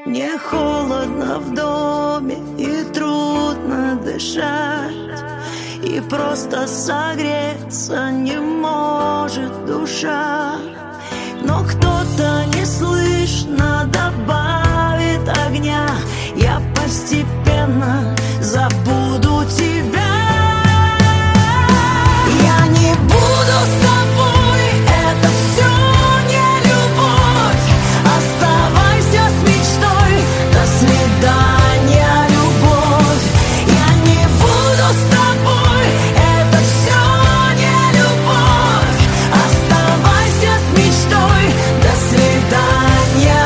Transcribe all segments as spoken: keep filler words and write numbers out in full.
Мне холодно в доме и трудно дышать, и просто согреться не может душа. Но кто-то неслышно добавит огня, я постепенно забуду тебя. Я не буду с тобой, это все не любовь. Оставайся с мечтой, до свидания, любовь. Я не буду с тобой, это все не любовь. Оставайся с мечтой, до свидания,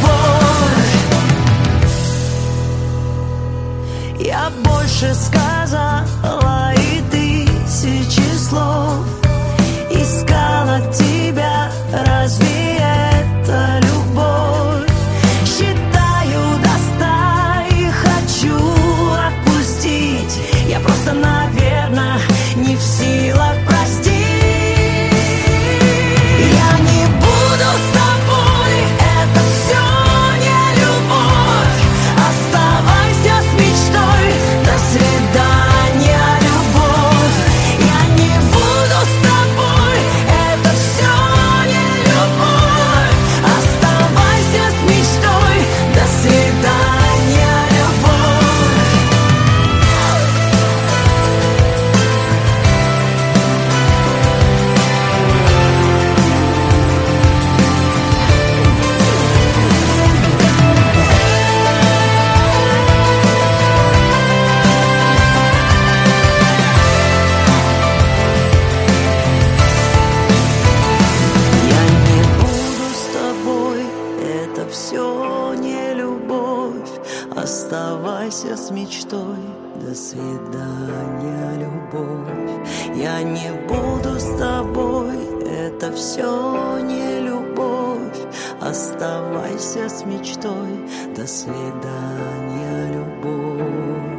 любовь. Я больше сказала и тысячи слов искала тебя, разве это любовь? Считаю до ста и хочу отпустить. Я просто, наверное, не в силах простить. Я не буду с тобой, это все не любовь. Оставайся с мечтой, до свидания, любовь. Я не буду с тобой, это все не любовь. Оставайся с мечтой, до свидания, любовь. Я не буду с тобой, это все не любовь. Оставайся с мечтой, до свидания, любовь. Я не буду с тобой, это все не любовь. Оставайся с мечтой, до свидания, любовь.